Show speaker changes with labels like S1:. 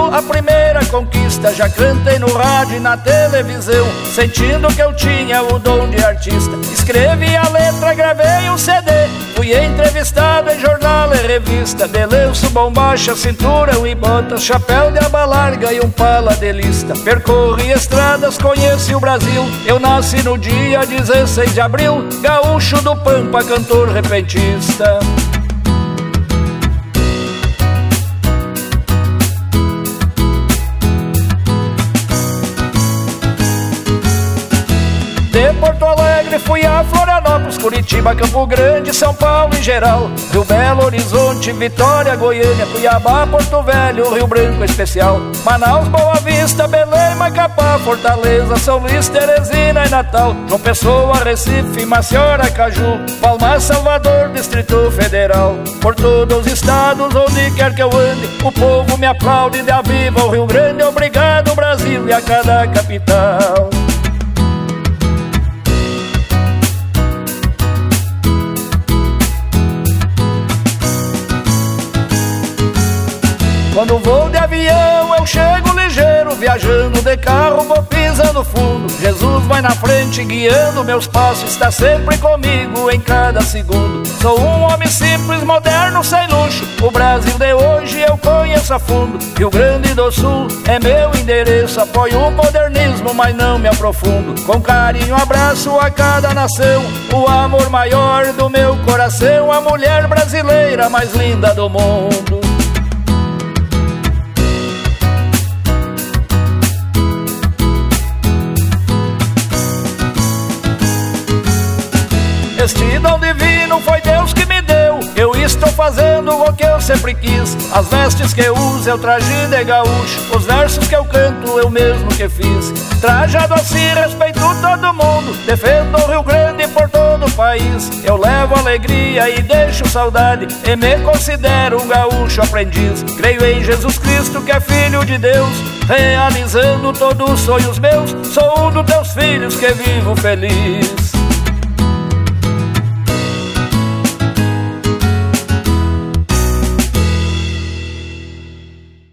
S1: Paulo, a primeira conquista. Já cantei no rádio e na televisão, sentindo que eu tinha o dom de artista. Escrevi a letra, gravei um CD, fui entrevistado em jornal e revista. De lenço, bombacha, cinturão e botas, chapéu de aba larga e um pala de lista. Percorri estradas, conheci o Brasil. Eu nasci no dia 16 de abril, gaúcho do Pampa, cantor repentista. De Porto Alegre fui a Florianópolis, Curitiba, Campo Grande, São Paulo em geral, Rio Belo Horizonte, Vitória, Goiânia, Cuiabá, Porto Velho, Rio Branco especial, Manaus, Boa Vista, Belém, Macapá, Fortaleza, São Luís, Teresina e Natal, João Pessoa, Recife, Maceió, Aracaju, Palmas, Salvador, Distrito Federal. Por todos os estados, onde quer que eu ande, o povo me aplaude de viva o Rio Grande. Obrigado Brasil e a cada capital. Quando vou de avião eu chego ligeiro, viajando de carro vou pisando fundo. Jesus vai na frente guiando meus passos, está sempre comigo em cada segundo. Sou um homem simples, moderno, sem luxo, o Brasil de hoje eu conheço a fundo. Rio Grande do Sul é meu endereço, apoio o modernismo, mas não me aprofundo. Com carinho abraço a cada nação, o amor maior do meu coração, a mulher brasileira mais linda do mundo. Este dom divino foi Deus que me deu, eu estou fazendo o que eu sempre quis. As vestes que eu uso eu traje de gaúcho, os versos que eu canto eu mesmo que fiz. Trajado assim respeito todo mundo, defendo o Rio Grande por todo o país. Eu levo alegria e deixo saudade, e me considero um gaúcho aprendiz. Creio em Jesus Cristo que é Filho de Deus, realizando todos os sonhos meus. Sou um dos teus filhos que vivo feliz.